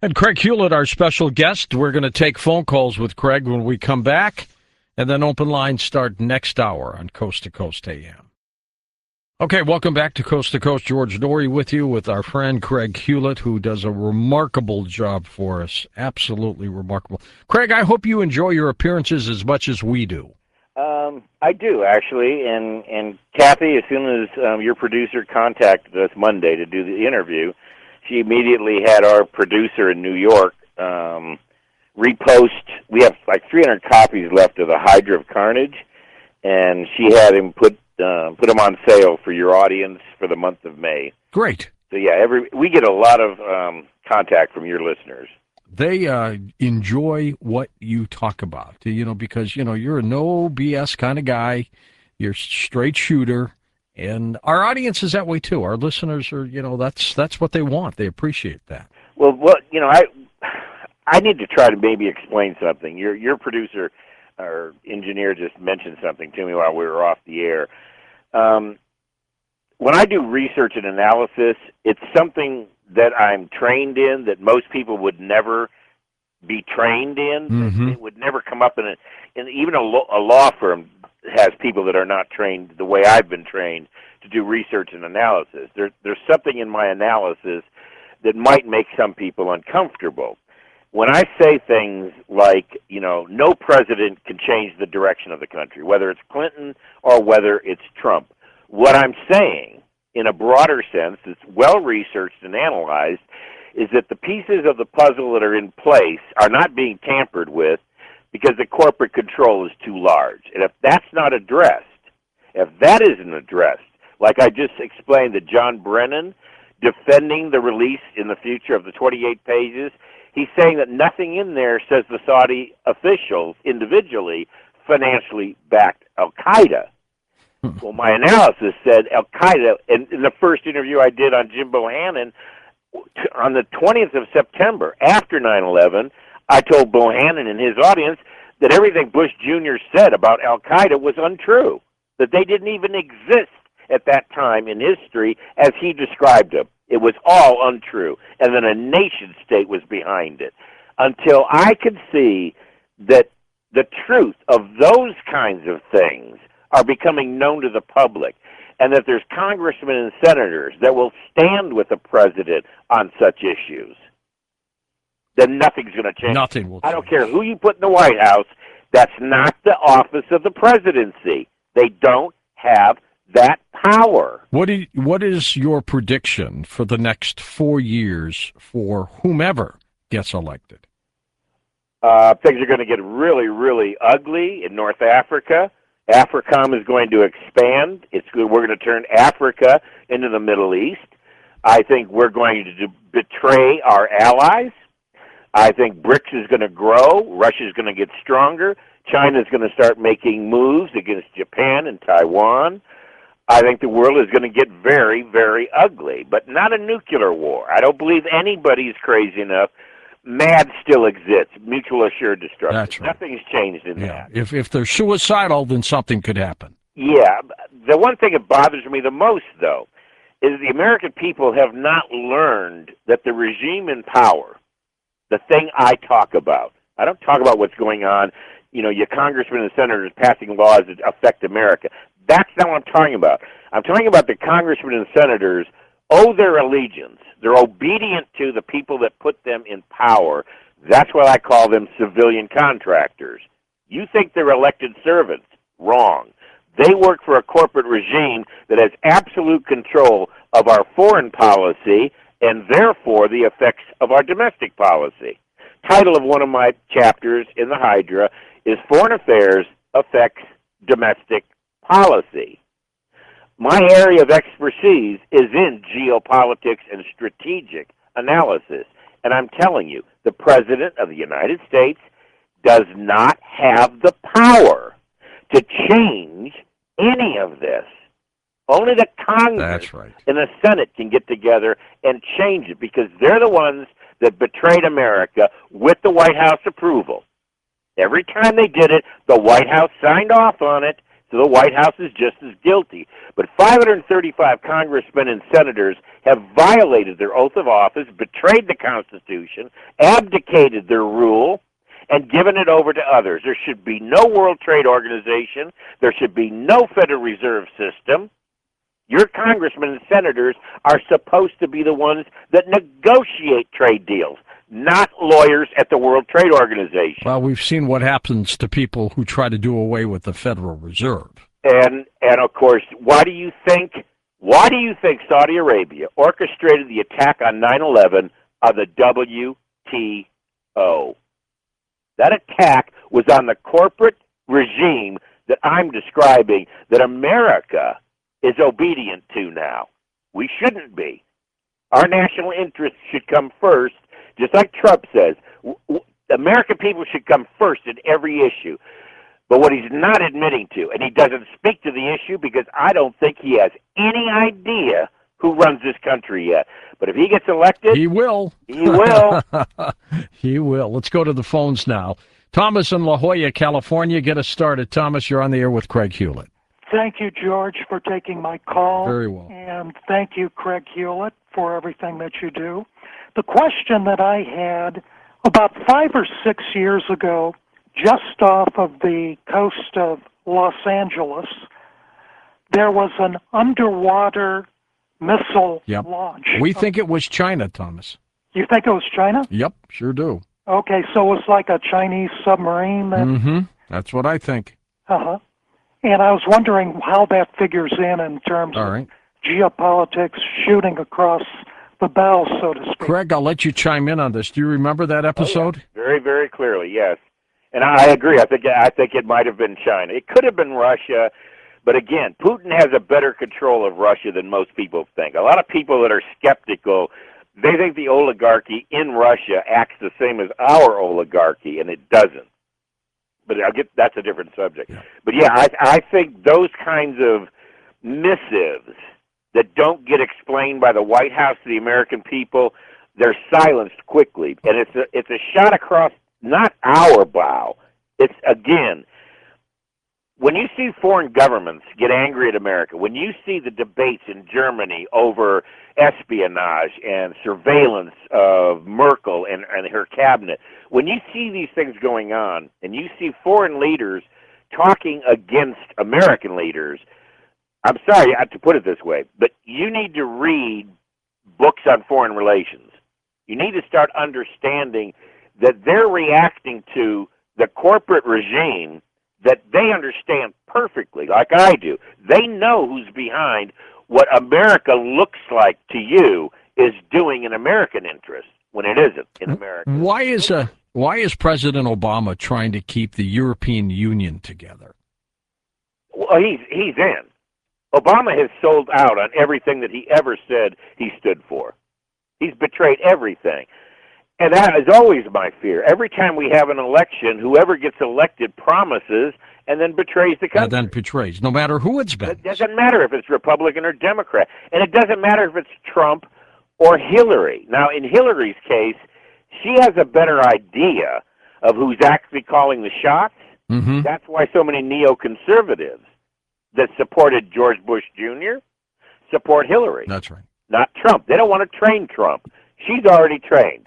And Craig Hewlett, our special guest. We're going to take phone calls with Craig when we come back, and then open lines start next hour on Coast to Coast AM. Okay, welcome back to Coast. George Noory with you, with our friend Craig Hewlett, who does a remarkable job for us. Absolutely remarkable. Craig, I hope you enjoy your appearances as much as we do. I do, actually, and Kathy, as soon as your producer contacted us Monday to do the interview, she immediately had our producer in New York repost. We have like 300 copies left of The Hydra of Carnage, and she had him put them on sale for your audience for the month of May. Great. So, yeah, we get a lot of contact from your listeners. They enjoy what you talk about, because, you're a no BS kind of guy. You're straight shooter. And our audience is that way, too. Our listeners are, that's what they want. They appreciate that. Well, I need to try to maybe explain something. Your producer or engineer just mentioned something to me while we were off the air. When I do research and analysis, it's something that I'm trained in that most people would never be trained in. Mm-hmm. It would never come up in even a law firm has people that are not trained the way I've been trained to do research and analysis. There's something in my analysis that might make some people uncomfortable. When I say things like, no president can change the direction of the country, whether it's Clinton or whether it's Trump, what I'm saying, in a broader sense, that's well-researched and analyzed, is that the pieces of the puzzle that are in place are not being tampered with because the corporate control is too large. And if that's not addressed, if that isn't addressed, like I just explained that John Brennan defending the release in the future of the 28 pages, he's saying that nothing in there says the Saudi officials individually financially backed Al-Qaeda. Well, my analysis said Al-Qaeda, and in the first interview I did on Jim Bohannon, on the 20th of September, after 9/11, I told Bohannon and his audience that everything Bush Jr. said about Al-Qaeda was untrue, that they didn't even exist at that time in history as he described them. It was all untrue, and then a nation-state was behind it. Until I could see that the truth of those kinds of things are becoming known to the public, and that there's congressmen and senators that will stand with the president on such issues, then nothing's going to change. Nothing will change. I don't care who you put in the White House. That's not the office of the presidency. They don't have that power. What is your prediction for the next 4 years for whomever gets elected? Things are going to get really, really ugly in North Africa. AFRICOM is going to expand. We're going to turn Africa into the Middle East. I think we're going to betray our allies. I think BRICS is going to grow. Russia is going to get stronger. China is going to start making moves against Japan and Taiwan. I think the world is going to get very, very ugly, but not a nuclear war. I don't believe anybody's crazy enough. MAD still exists, mutual assured destruction. That's right. Nothing's changed in that. If they're suicidal, then something could happen. Yeah. The one thing that bothers me the most, though, is the American people have not learned that the regime in power, the thing I talk about, I don't talk about what's going on, your congressmen and senators passing laws that affect America. That's not what I'm talking about. I'm talking about the congressmen and senators owe their allegiance. They're obedient to the people that put them in power. That's why I call them civilian contractors. You think they're elected servants. Wrong. They work for a corporate regime that has absolute control of our foreign policy and therefore the effects of our domestic policy. Title of one of my chapters in the Hydra is Foreign Affairs Affects Domestic Policy. My area of expertise is in geopolitics and strategic analysis. And I'm telling you, the President of the United States does not have the power to change any of this. Only the Congress and the Senate can get together and change it because they're the ones that betrayed America with the White House approval. Every time they did it, the White House signed off on it, so the White House is just as guilty. But 535 congressmen and senators have violated their oath of office, betrayed the Constitution, abdicated their rule, and given it over to others. There should be no World Trade Organization. There should be no Federal Reserve System. Your congressmen and senators are supposed to be the ones that negotiate trade deals, not lawyers at the World Trade Organization. Well, we've seen what happens to people who try to do away with the Federal Reserve. And of course, why do you think Saudi Arabia orchestrated the attack on 9/11 of the WTO? That attack was on the corporate regime that I'm describing, that America is obedient to now. We shouldn't be. Our national interests should come first, just like Trump says. American people should come first in every issue. But what he's not admitting to, and he doesn't speak to the issue because I don't think he has any idea who runs this country yet. But if he gets elected, he will. He will. He will. Let's go to the phones now. Thomas in La Jolla, California. Get us started. Thomas, you're on the air with Craig Hewlett. Thank you, George, for taking my call. Very well. And thank you, Craig Hewlett, for everything that you do. The question that I had about 5 or 6 years ago, just off of the coast of Los Angeles, there was an underwater missile launch. We think it was China, Thomas. You think it was China? Yep, sure do. Okay, so it was like a Chinese submarine. That's what I think. Uh-huh. And I was wondering how that figures in terms of geopolitics, shooting across the bow, so to speak. Craig, I'll let you chime in on this. Do you remember that episode? Oh, yeah. Very, very clearly, yes. And I agree. I think it might have been China. It could have been Russia. But again, Putin has a better control of Russia than most people think. A lot of people that are skeptical, they think the oligarchy in Russia acts the same as our oligarchy, and it doesn't. But that's a different subject. Yeah. But yeah, I think those kinds of missives that don't get explained by the White House to the American people, they're silenced quickly. And it's a shot across not our bow. It's, again, when you see foreign governments get angry at America, when you see the debates in Germany over espionage and surveillance of Merkel and her cabinet, when you see these things going on and you see foreign leaders talking against American leaders, I'm sorry I have to put it this way, but you need to read books on foreign relations. You need to start understanding that they're reacting to the corporate regime that they understand perfectly, like I do. They know who's behind what America looks like to you is doing in American interest when it isn't in America. Why is President Obama trying to keep the European Union together? Well, he's in. Obama has sold out on everything that he ever said he stood for. He's betrayed everything. And that is always my fear. Every time we have an election, whoever gets elected promises and then betrays the country. And then betrays, no matter who it's been. It doesn't matter if it's Republican or Democrat. And it doesn't matter if it's Trump or Hillary. Now, in Hillary's case, she has a better idea of who's actually calling the shots. Mm-hmm. That's why so many neoconservatives that supported George Bush Jr. support Hillary. That's right. Not Trump. They don't want to train Trump. She's already trained.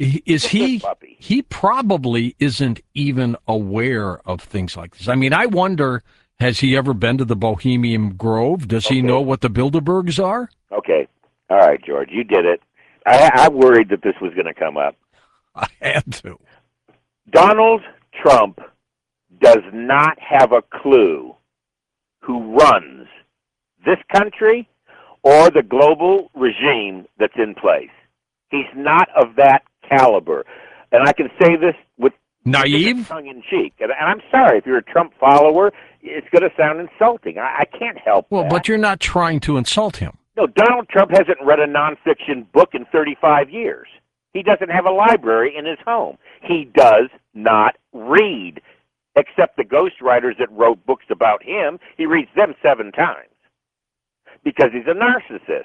He probably isn't even aware of things like this. I mean, I wonder, has he ever been to the Bohemian Grove? Does he know what the Bilderbergs are? Okay. All right, George, you did it. I worried that this was going to come up. I had to. Donald Trump does not have a clue who runs this country or the global regime that's in place. He's not of that caliber. And I can say this with naive, tongue-in-cheek. And I'm sorry, if you're a Trump follower, it's going to sound insulting. I can't help that. But you're not trying to insult him. No, Donald Trump hasn't read a nonfiction book in 35 years. He doesn't have a library in his home. He does not read, except the ghostwriters that wrote books about him. He reads them 7 times because he's a narcissist.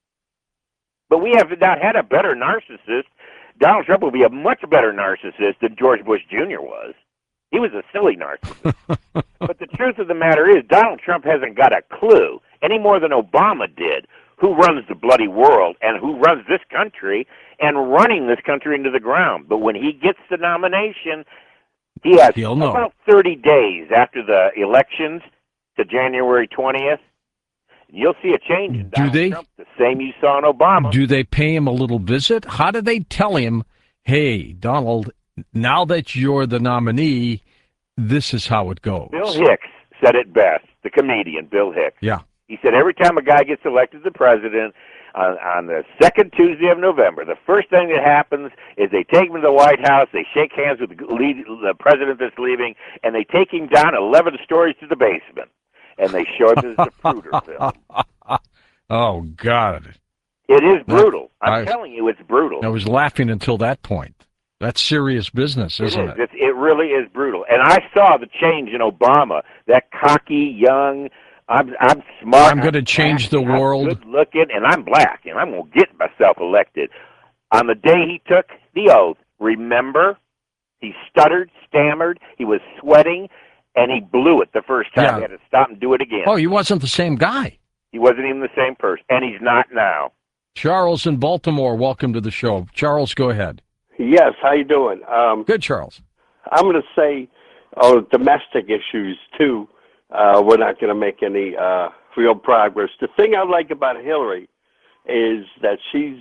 But we have not had a better narcissist. Donald Trump will be a much better narcissist than George Bush Jr. was. He was a silly narcissist. But the truth of the matter is, Donald Trump hasn't got a clue, any more than Obama did, who runs the bloody world and who runs this country and running this country into the ground. But when he gets the nomination, he has about 30 days after the elections to January 20th. You'll see a change in Donald Trump, the same you saw in Obama. Do they pay him a little visit? How do they tell him, hey, Donald, now that you're the nominee, this is how it goes? Bill Hicks said it best, the comedian Bill Hicks. Yeah. He said every time a guy gets elected the president, on the second Tuesday of November, the first thing that happens is they take him to the White House, they shake hands with the president that's leaving, and they take him down 11 stories to the basement. And they show him the Zapruder film. Oh, God. It is brutal. I'm telling you, it's brutal. I was laughing until that point. That's serious business, isn't it? It really is brutal. And I saw the change in Obama, that cocky, young, I'm smart. I'm going to change the world. I'm good looking, and I'm black, and I'm going to get myself elected. On the day he took the oath, remember, he stuttered, stammered, he was sweating, and he blew it the first time. He had to stop and do it again. Oh, he wasn't the same guy. He wasn't even the same person, and he's not now. Charles in Baltimore, welcome to the show. Charles, go ahead. Yes, how you doing? Good, Charles. I'm going to say domestic issues, too. We're not going to make any real progress. The thing I like about Hillary is that she's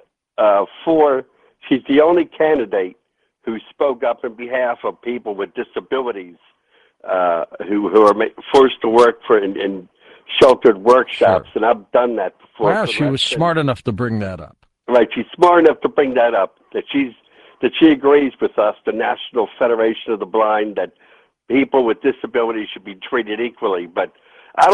the only candidate who spoke up in behalf of people with disabilities who are forced to work in sheltered workshops, and I've done that before. Wow, she was smart enough to bring that up. Right, she's smart enough to bring that up, that she agrees with us, the National Federation of the Blind, that people with disabilities should be treated equally. But I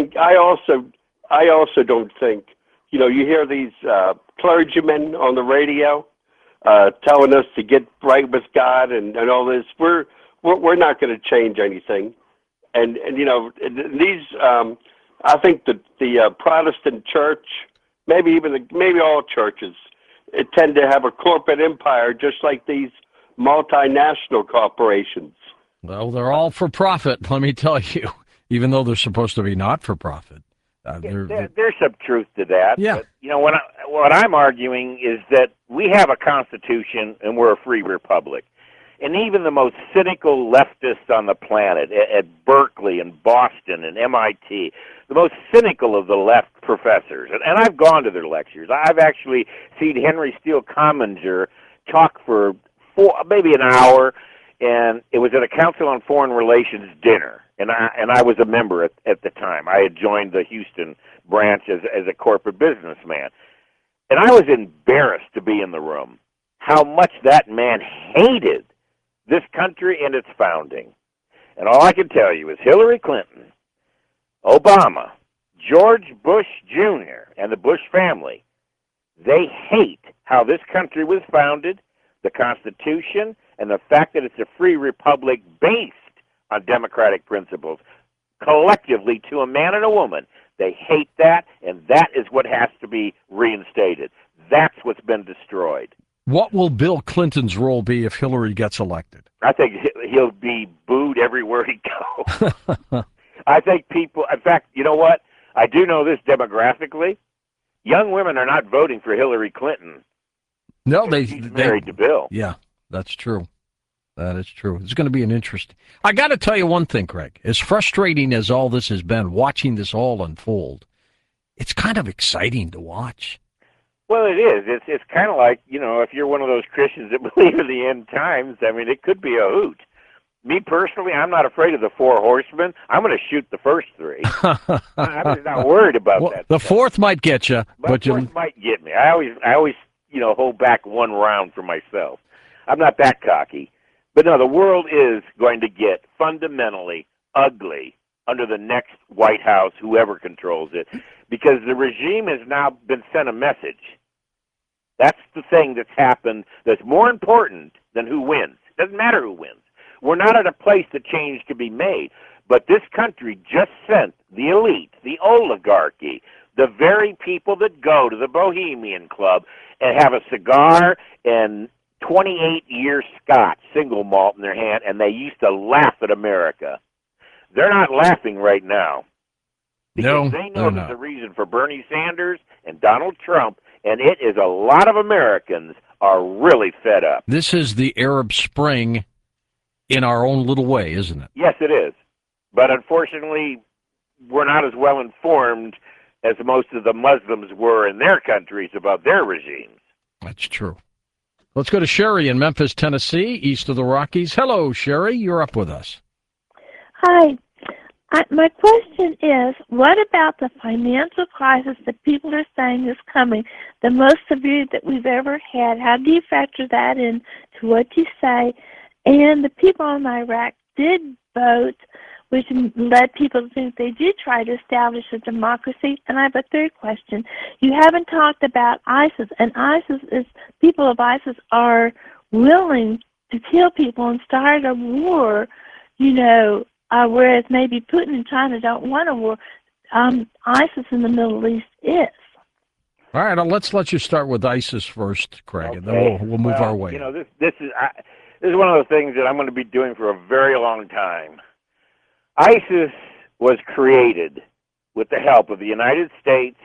also don't think, you hear these clergymen on the radio telling us to get right with God and all this. We're not going to change anything, and these. I think that the Protestant church, maybe all churches, tend to have a corporate empire, just like these multinational corporations. Well, they're all for profit. Let me tell you, even though they're supposed to be not for profit. There's some truth to that. Yeah. But, what I'm arguing is that we have a constitution and we're a free republic. And even the most cynical leftists on the planet, at Berkeley and Boston and MIT, the most cynical of the left professors, and I've gone to their lectures. I've actually seen Henry Steele Commanger talk for maybe an hour, and it was at a Council on Foreign Relations dinner, and I was a member at the time. I had joined the Houston branch as a corporate businessman, and I was embarrassed to be in the room, how much that man hated this country and its founding. And all I can tell you is Hillary Clinton, Obama, George Bush Jr., and the Bush family, they hate how this country was founded, the Constitution, and the fact that it's a free republic based on democratic principles. Collectively, to a man and a woman, they hate that, and that is what has to be reinstated. That's what's been destroyed. What will Bill Clinton's role be if Hillary gets elected? I think he'll be booed everywhere he goes. I think people, in fact, you know what? I do know this demographically. Young women are not voting for Hillary Clinton. No, She's married to Bill. Yeah, that's true. That is true. It's going to be an interesting. I got to tell you one thing, Craig. As frustrating as all this has been, watching this all unfold, it's kind of exciting to watch. Well, it is. It's kind of like, if you're one of those Christians that believe in the end times, I mean, it could be a hoot. Me personally, I'm not afraid of the four horsemen. I'm going to shoot the first three. I'm not worried about that. The fourth might get you, but the fourth might get me. I always, hold back one round for myself. I'm not that cocky. But no, the world is going to get fundamentally ugly under the next White House, whoever controls it, because the regime has now been sent a message. That's the thing that's happened that's more important than who wins. It doesn't matter who wins. We're not at a place that change can be made. But this country just sent the elite, the oligarchy, the very people that go to the Bohemian Club and have a cigar and 28-year Scotch single malt in their hand, and they used to laugh at America. They're not laughing right now because they know there's a reason for Bernie Sanders and Donald Trump, and it is a lot of Americans are really fed up. This is the Arab Spring in our own little way, isn't it? Yes, it is. But unfortunately, we're not as well informed as most of the Muslims were in their countries about their regimes. That's true. Let's go to Sherry in Memphis, Tennessee, east of the Rockies. Hello, Sherry. You're up with us. Hi. My question is, what about the financial crisis that people are saying is coming, the most severe that we've ever had? How do you factor that in to what you say? And the people in Iraq did vote, which led people to think they did try to establish a democracy. And I have a third question. You haven't talked about ISIS, and people of ISIS are willing to kill people and start a war, whereas maybe Putin and China don't want a war. ISIS in the Middle East is. All right, let's let you start with ISIS first, Craig, Okay. and then we'll move our way. This is one of the things that I'm going to be doing for a very long time. ISIS was created with the help of the United States,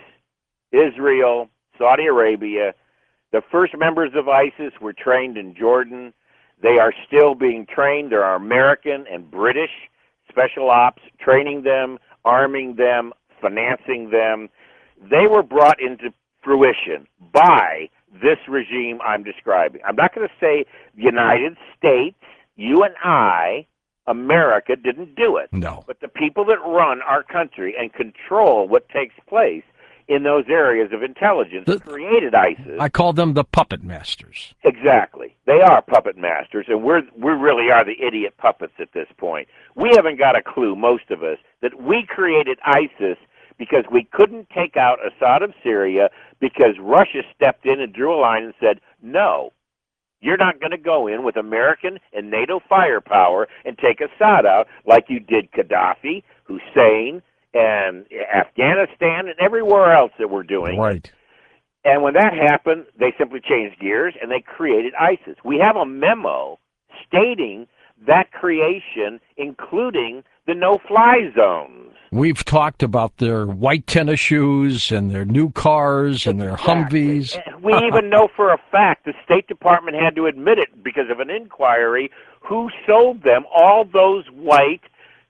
Israel, Saudi Arabia. The first members of ISIS were trained in Jordan. They are still being trained. There are American and British special ops training them, arming them, financing them. They were brought into fruition by this regime I'm describing. I'm not going to say the United States, you and I, America didn't do it. No. But the people that run our country and control what takes place in those areas of intelligence created ISIS. I call them the puppet masters. Exactly. They are puppet masters, and we really are the idiot puppets at this point. We haven't got a clue, most of us, that we created ISIS because we couldn't take out Assad of Syria because Russia stepped in and drew a line and said, no, you're not going to go in with American and NATO firepower and take Assad out like you did Gaddafi, Hussein, and Afghanistan, and everywhere else that we're doing. Right. And when that happened, they simply changed gears and they created ISIS. We have a memo stating that creation, including the no-fly zones. We've talked about their white tennis shoes and their new cars and their Humvees. We even know for a fact the State Department had to admit it because of an inquiry who sold them all those white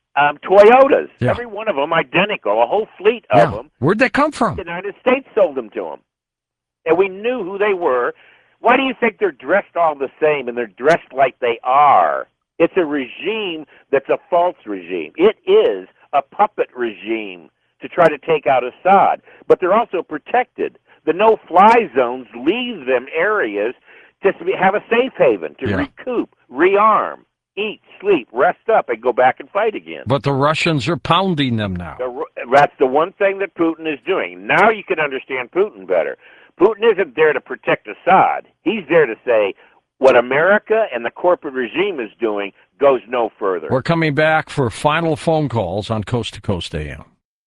Toyotas. Yeah. Every one of them identical, a whole fleet of them. Where'd they come from? The United States sold them to them. And we knew who they were. Why do you think they're dressed all the same and they're dressed like they are? It's a regime that's a false regime. It is a puppet regime to try to take out Assad. But they're also protected. The no-fly zones leave them areas just to have a safe haven, to recoup, rearm, eat, sleep, rest up, and go back and fight again. But the Russians are pounding them now. That's the one thing that Putin is doing. Now you can understand Putin better. Putin isn't there to protect Assad. He's there to say what America and the corporate regime is doing goes no further. We're coming back for final phone calls on Coast to Coast AM.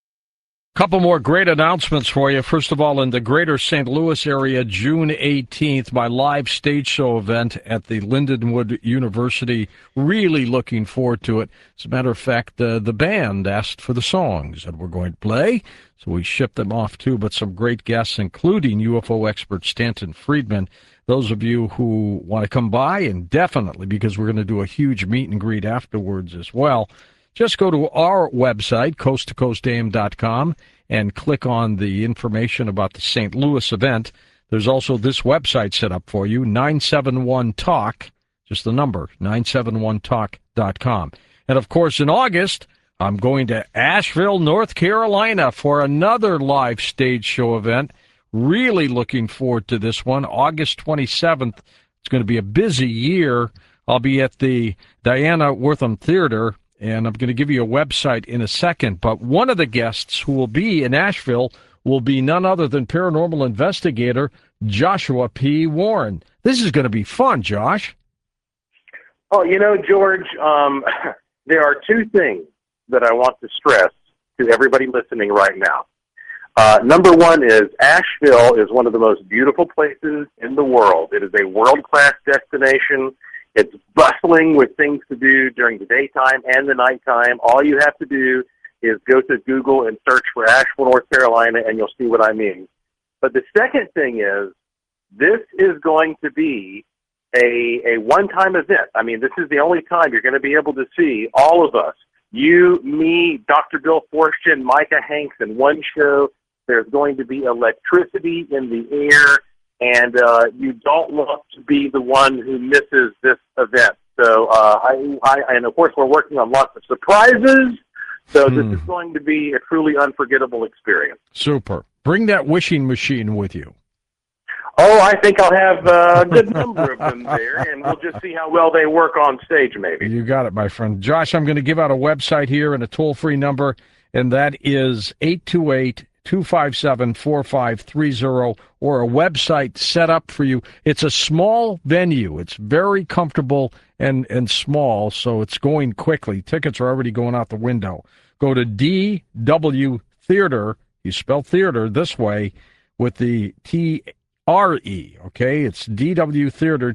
Couple more great announcements for you. First of all, in the greater St. Louis area, June 18th, my live stage show event at the Lindenwood University. Really looking forward to it. As a matter of fact, the band asked for the songs that we're going to play, so we shipped them off too, but some great guests, including UFO expert Stanton Friedman. Those of you who want to come by, and definitely, because we're going to do a huge meet and greet afterwards as well, just go to our website, coasttocoastam.com, and click on the information about the St. Louis event. There's also this website set up for you, 971talk, just the number, 971talk.com. And, of course, in August, I'm going to Asheville, North Carolina for another live stage show event. Really looking forward to this one, August 27th. It's going to be a busy year. I'll be at the Diana Wortham Theater, and I'm going to give you a website in a second. But one of the guests who will be in Asheville will be none other than paranormal investigator Joshua P. Warren. This is going to be fun, Josh. Oh, George, there are two things that I want to stress to everybody listening right now. Number one is Asheville is one of the most beautiful places in the world. It is a world-class destination. It's bustling with things to do during the daytime and the nighttime. All you have to do is go to Google and search for Asheville, North Carolina, and you'll see what I mean. But the second thing is, this is going to be a one-time event. I mean, this is the only time you're going to be able to see all of us, you, me, Dr. Bill Forstchen, Micah Hanks, in one show. There's going to be electricity in the air, and you don't want to be the one who misses this event. So, and of course, we're working on lots of surprises. So this is going to be a truly unforgettable experience. Super. Bring that wishing machine with you. Oh, I think I'll have a good number of them there, and we'll just see how well they work on stage, maybe. You got it, my friend. Josh, I'm going to give out a website here and a toll-free number, and that is 828-257-4530, or a website set up for you. It's a small venue. It's very comfortable and small, so it's going quickly. Tickets are already going out the window. Go to DW Theater. You spell theater this way with the T-R-E, okay? It's DW Theater,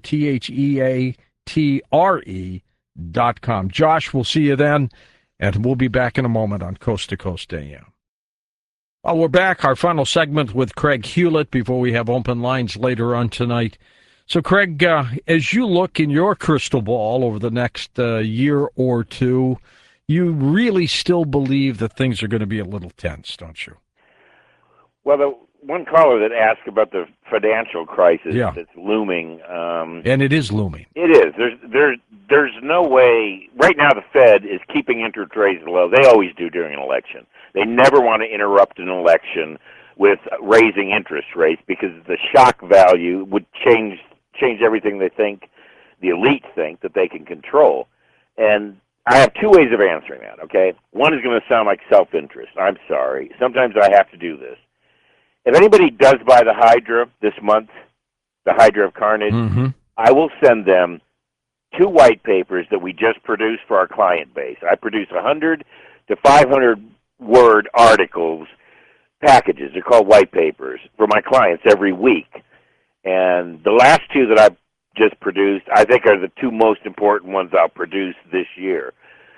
TheaTre.com. Josh, we'll see you then, and we'll be back in a moment on Coast to Coast AM. Well, we're back, our final segment with Craig Hewlett before we have open lines later on tonight. So, Craig, as you look in your crystal ball over the next year or two, you really still believe that things are going to be a little tense, don't you? Well, the one caller that asked about the financial crisis that's looming. And it is looming. It is. There's no way. Right now, the Fed is keeping interest rates low. They always do during an election. They never want to interrupt an election with raising interest rates because the shock value would change everything they think, the elite think, that they can control. And I have two ways of answering that, okay? One is going to sound like self-interest. I'm sorry. Sometimes I have to do this. If anybody does buy the Hydra this month, the Hydra of Carnage, I will send them 2 white papers that we just produced for our client base. I produce 100 to 500 word articles, packages. They're called white papers for my clients every week. And the last 2 that I've just produced, I think, are the 2 most important ones I'll produce this year.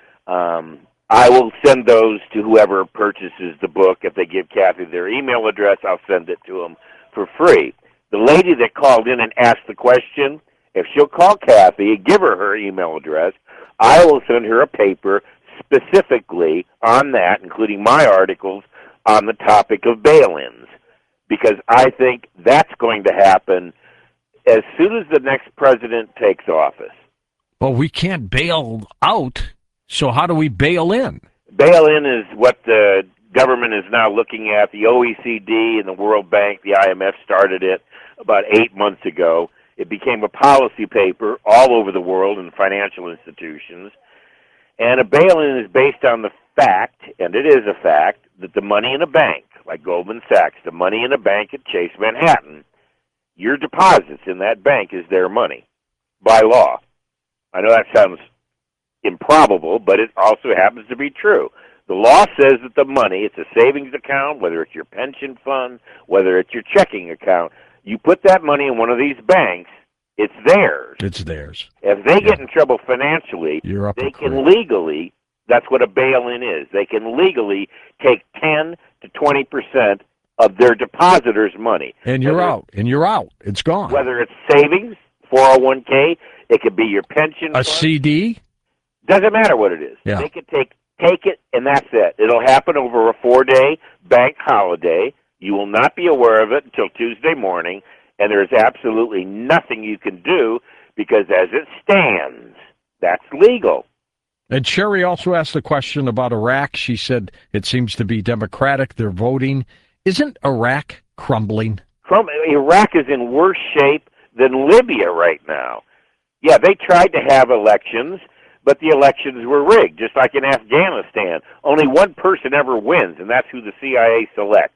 I will send those to whoever purchases the book. If they give Kathy their email address, I'll send it to them for free. The lady that called in and asked the question, if she'll call Kathy and give her email address, I will send her a paper specifically on that, including my articles on the topic of bail-ins, because I think that's going to happen as soon as the next president takes office. Well, we can't bail out. So how do we bail in? Bail-in is what the government is now looking at. The OECD and the World Bank, the IMF started it about 8 months ago. It became a policy paper all over the world in financial institutions. And a bail-in is based on the fact, and it is a fact, that the money in a bank, like Goldman Sachs, the money in a bank at Chase Manhattan, your deposits in that bank is their money by law. I know that sounds improbable, but it also happens to be true. The law says that the money, it's a savings account, whether it's your pension fund, whether it's your checking account, you put that money in one of these banks, it's theirs. It's theirs. If they get in trouble financially, they can legally, that's what a bail-in is, they can legally take 10 to 20% of their depositors' money. And you're out. It's gone. Whether it's savings, 401k, it could be your pension fund. A CD? Doesn't matter what it is. Yeah. They can take it, and that's it. It'll happen over a 4-day bank holiday. You will not be aware of it until Tuesday morning, and there's absolutely nothing you can do because as it stands, that's legal. And Sherry also asked a question about Iraq. She said it seems to be democratic. They're voting. Isn't Iraq crumbling? Iraq is in worse shape than Libya right now. Yeah, they tried to have elections, but the elections were rigged, just like in Afghanistan. Only one person ever wins, and that's who the CIA selects.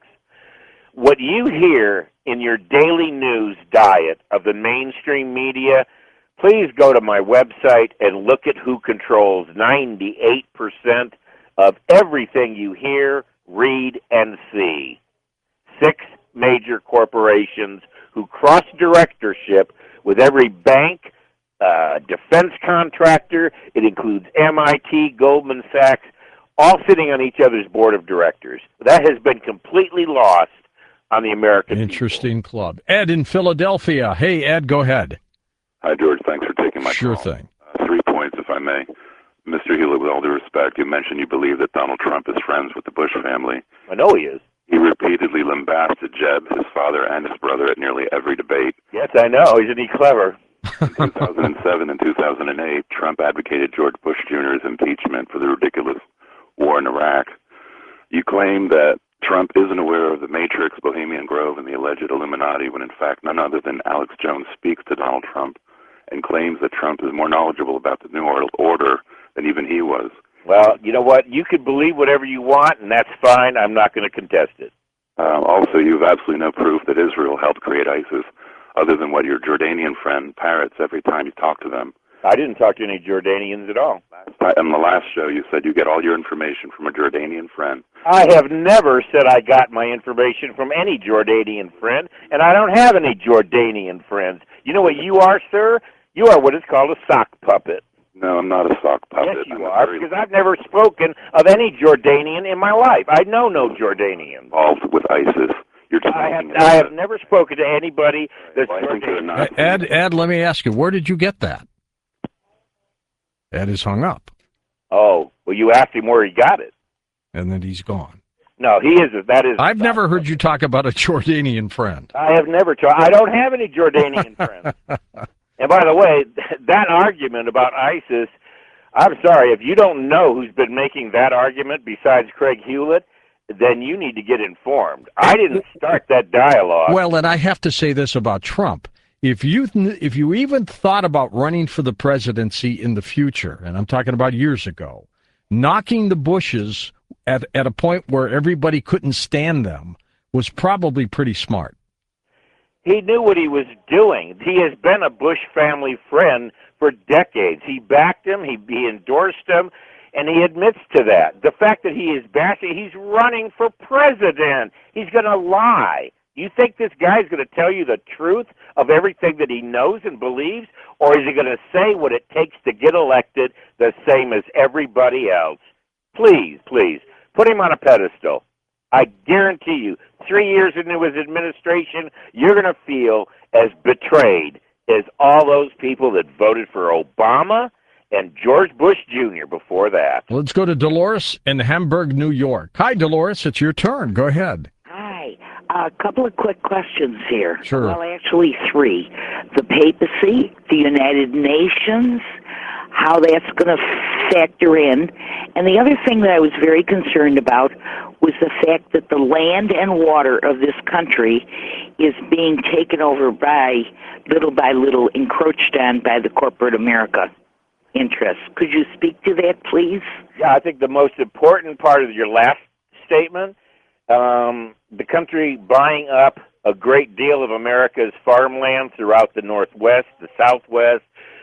What you hear in your daily news diet of the mainstream media, please go to my website and look at who controls 98% of everything you hear, read, and see. 6 major corporations who cross directorship with every bank, defense contractor. It includes MIT, Goldman Sachs, all sitting on each other's board of directors. That has been completely lost on the American Interesting club. Ed in Philadelphia. Hey, Ed, go ahead. Hi, George. Thanks for taking my Sure call. thing. 3 points, if I may. Mr. Hewlett, with all due respect, you mentioned you believe that Donald Trump is friends with the Bush family. I know he is. He repeatedly lambasted Jeb, his father, and his brother at nearly every debate. Yes, I know. Isn't he clever? In 2007 and 2008, Trump advocated George Bush Jr.'s impeachment for the ridiculous war in Iraq. You claim that Trump isn't aware of the Matrix, Bohemian Grove, and the alleged Illuminati, when in fact none other than Alex Jones speaks to Donald Trump and claims that Trump is more knowledgeable about the New World Order than even he was. Well, you know what? You can believe whatever you want, and that's fine. I'm not going to contest it. Also, you have absolutely no proof that Israel helped create ISIS, other than what your Jordanian friend parrots every time you talk to them. I didn't talk to any Jordanians at all. On the last show, you said you get all your information from a Jordanian friend. I have never said I got my information from any Jordanian friend, and I don't have any Jordanian friends. You know what you are, sir? You are what is called a sock puppet. No, I'm not a sock puppet. Yes, you are, because I've never spoken of any Jordanian in my life. I know no Jordanian. Involved with ISIS. You're just I have never spoken to anybody that's Jordanian. Ed, let me ask you, where did you get that? Ed is hung up. Oh, well, you asked him where he got it. And then he's gone. No, he is. That is. I've never heard you talk about a Jordanian friend. I have never talked. I don't have any Jordanian friends. And by the way, that argument about ISIS, I'm sorry, if you don't know who's been making that argument besides Craig Hewlett, then you need to get informed. I didn't start that dialogue. Well, and I have to say this about Trump. If you even thought about running for the presidency in the future, and I'm talking about years ago, knocking the Bushes at a point where everybody couldn't stand them was probably pretty smart. He knew what he was doing. He has been a Bush family friend for decades. He backed him, he endorsed him, and he admits to that. The fact that he is bashing, he's running for president. He's going to lie. You think this guy's going to tell you the truth of everything that he knows and believes, or is he going to say what it takes to get elected the same as everybody else? Please, please, put him on a pedestal. I guarantee you, 3 years into his administration, you're going to feel as betrayed as all those people that voted for Obama and George Bush Jr. before that. Let's go to Dolores in Hamburg, New York. Hi, Dolores. It's your turn. Go ahead. Hi. A couple of quick questions here. Sure. Well, actually 3. The papacy, the United Nations, how that's going to factor in. And the other thing that I was very concerned about was the fact that the land and water of this country is being taken over by little, encroached on by the corporate America interests. Could you speak to that, please? Yeah, I think the most important part of your last statement, the country buying up a great deal of America's farmland throughout the Northwest, the Southwest,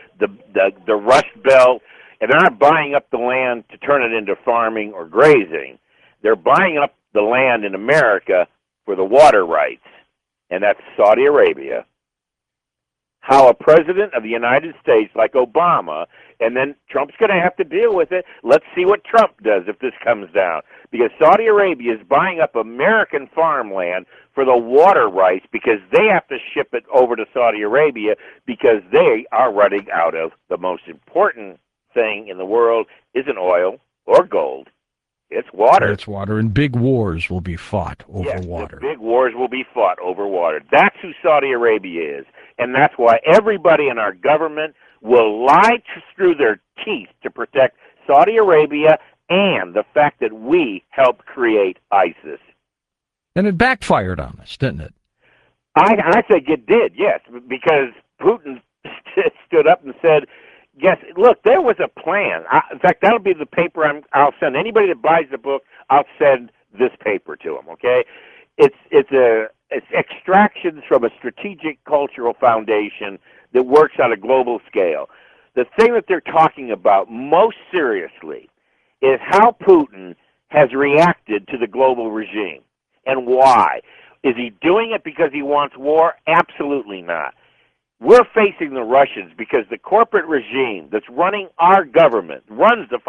the Rust Belt, and they're not buying up the land to turn it into farming or grazing. They're buying up the land in America for the water rights, and that's Saudi Arabia. How a president of the United States like Obama, and then Trump's going to have to deal with it. Let's see what Trump does if this comes down. Because Saudi Arabia is buying up American farmland for the water rights because they have to ship it over to Saudi Arabia because they are running out of the most important thing in the world isn't oil or gold. It's water. It's water, and big wars will be fought over water. Big wars will be fought over water. That's who Saudi Arabia is, and that's why everybody in our government will lie through their teeth to protect Saudi Arabia and the fact that we helped create ISIS. And it backfired on us, didn't it? I think it did, yes, because Putin stood up and said, yes, look, there was a plan. In fact, that'll be the paper I'll send. Anybody that buys the book, I'll send this paper to them, okay? It's extractions from a strategic cultural foundation that works on a global scale. The thing that they're talking about most seriously is how Putin has reacted to the global regime and why. Is he doing it because he wants war? Absolutely not. We're facing the Russians because the corporate regime that's running our government runs the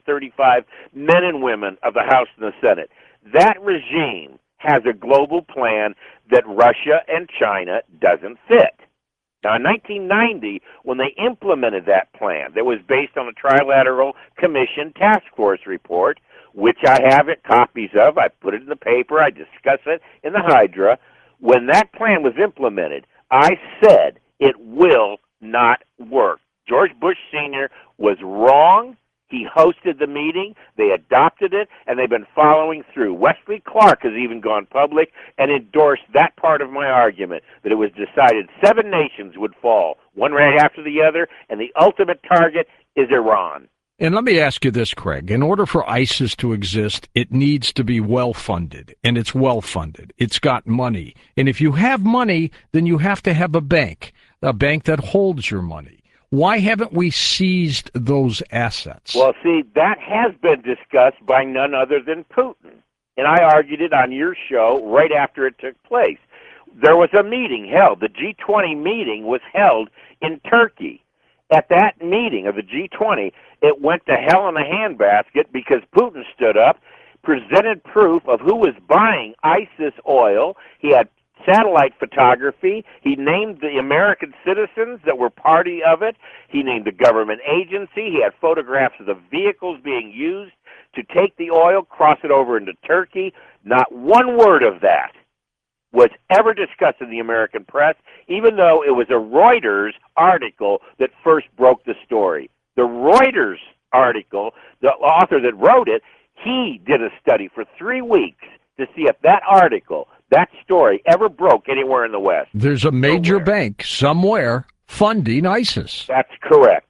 535 men and women of the House and the Senate. That regime has a global plan that Russia and China doesn't fit. Now, in 1990, when they implemented that plan that was based on a Trilateral Commission task force report, which I have copies of, I put it in the paper, I discuss it in the Hydra, when that plan was implemented, I said it will not work. George Bush Sr. was wrong. He hosted the meeting, they adopted it, and they've been following through. Wesley Clark has even gone public and endorsed that part of my argument, that it was decided 7 nations would fall, one right after the other, and the ultimate target is Iran. And let me ask you this, Craig. In order for ISIS to exist, it needs to be well-funded, and it's well-funded. It's got money. And if you have money, then you have to have a bank that holds your money. Why haven't we seized those assets? Well, see, that has been discussed by none other than Putin. And I argued it on your show right after it took place. There was a meeting held. The G20 meeting was held in Turkey. At that meeting of the G20, it went to hell in a handbasket because Putin stood up, presented proof of who was buying ISIS oil. He had satellite photography. He named the American citizens that were party of it. He named the government agency. He had photographs of the vehicles being used to take the oil, cross it over into Turkey. Not one word of that was ever discussed in the American press, even though it was a Reuters article that first broke the story. The Reuters article, the author that wrote it, he did a study for 3 weeks to see if that article, that story, ever broke anywhere in the West. There's a major bank somewhere funding ISIS. That's correct.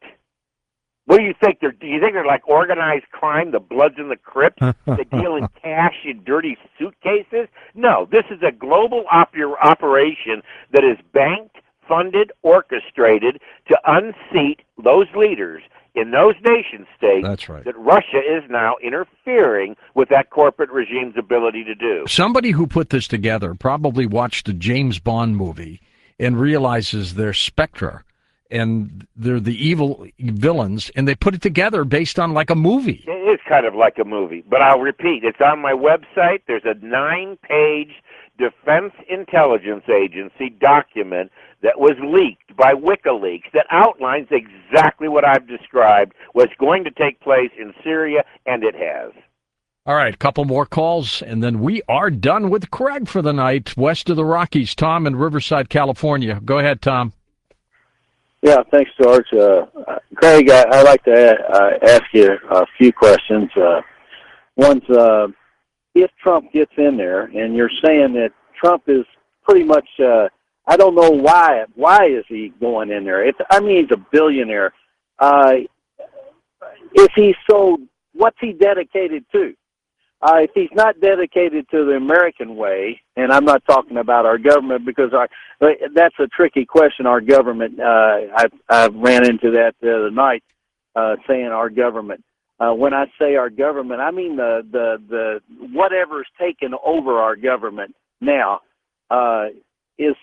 What do you think? Do you think they're like organized crime, the Bloods and the Crips? They deal in cash in dirty suitcases? No, this is a global operation that is banked, funded, orchestrated to unseat those leaders in those nation states. That's right. That Russia is now interfering with that corporate regime's ability to do. Somebody who put this together probably watched a James Bond movie and realizes they're Spectre and they're the evil villains, and they put it together based on like a movie. It is kind of like a movie, but I'll repeat, it's on my website. There's a 9-page Defense Intelligence Agency document that was leaked by WikiLeaks that outlines exactly what I've described was going to take place in Syria, and it has. All right, a couple more calls, and then we are done with Craig for the night. West of the Rockies, Tom in Riverside, California. Go ahead, Tom. Yeah, thanks, George. Craig, I'd like to ask you a few questions. One's, if Trump gets in there, and you're saying that Trump is pretty much, I don't know why is he going in there? He's a billionaire. If he's so, what's he dedicated to? If he's not dedicated to the American way, and I'm not talking about our government because that's a tricky question, our government. I ran into that the other night saying our government. When I say our government, I mean the whatever's taken over our government now. What's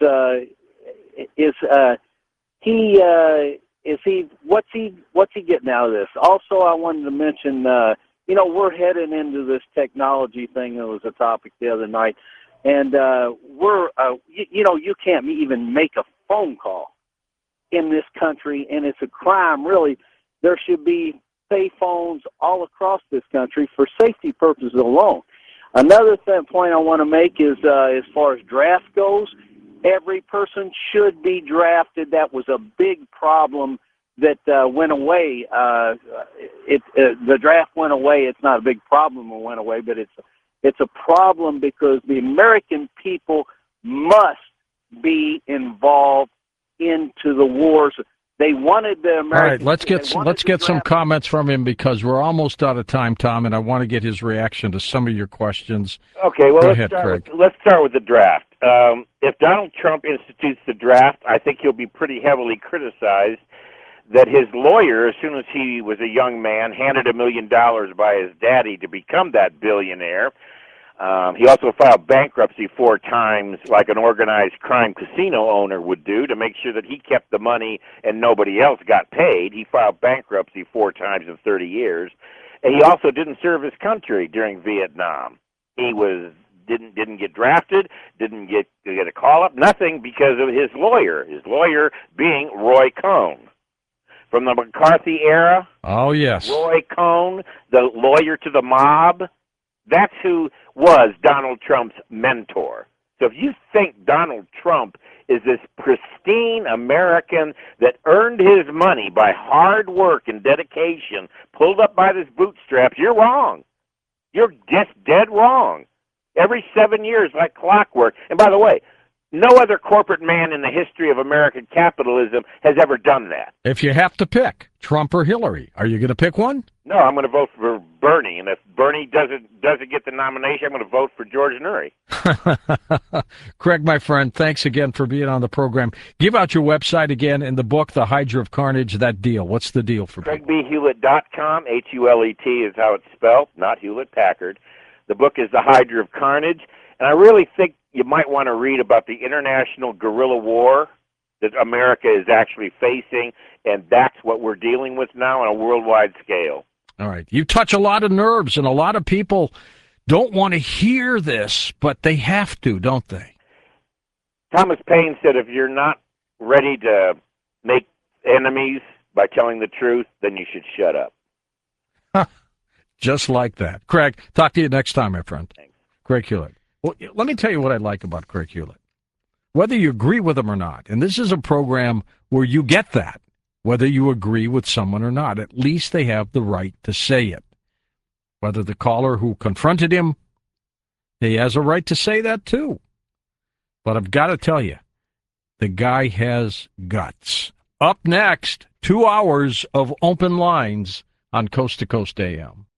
he getting out of this? Also, I wanted to mention, we're heading into this technology thing that was a topic the other night, and you can't even make a phone call in this country, and it's a crime, really. There should be pay phones all across this country for safety purposes alone. Another point I want to make is as far as draft goes, every person should be drafted. That was a big problem that went away. The draft went away. It's not a big problem it went away, but it's a problem because the American people must be involved into the wars. They wanted the American. All right, let's get some comments from him because we're almost out of time, Tom, and I want to get his reaction to some of your questions. Okay, well, let's start with the draft. If Donald Trump institutes the draft, I think he'll be pretty heavily criticized that his lawyer, as soon as he was a young man, handed $1 million by his daddy to become that billionaire. He also filed bankruptcy 4 times, like an organized crime casino owner would do, to make sure that he kept the money and nobody else got paid. He filed bankruptcy 4 times in 30 years. And he also didn't serve his country during Vietnam. He didn't get drafted, didn't get a call up, nothing, because of his lawyer. His lawyer being Roy Cohn. From the McCarthy era. Oh, yes. Roy Cohn, the lawyer to the mob. That's who was Donald Trump's mentor. So if you think Donald Trump is this pristine American that earned his money by hard work and dedication, pulled up by his bootstraps, you're wrong. You're just dead wrong. Every 7 years, like clockwork. And by the way, no other corporate man in the history of American capitalism has ever done that. If you have to pick Trump or Hillary, are you going to pick one? No, I'm going to vote for Bernie, and if Bernie doesn't get the nomination, I'm going to vote for George Noory. Craig, my friend, thanks again for being on the program. Give out your website again in the book, The Hydra of Carnage, that deal. What's the deal for people? CraigBHewlett.com, Hulet is how it's spelled, not Hewlett-Packard. The book is The Hydra of Carnage, and I really think you might want to read about the international guerrilla war that America is actually facing, and that's what we're dealing with now on a worldwide scale. All right. You touch a lot of nerves, and a lot of people don't want to hear this, but they have to, don't they? Thomas Paine said, if you're not ready to make enemies by telling the truth, then you should shut up. Just like that. Craig, talk to you next time, my friend. Thanks. Craig Hewlett. Well, let me tell you what I like about Craig Hewlett. Whether you agree with him or not, and this is a program where you get that, whether you agree with someone or not, at least they have the right to say it. Whether the caller who confronted him, he has a right to say that too. But I've got to tell you, the guy has guts. Up next, 2 hours of open lines on Coast to Coast AM.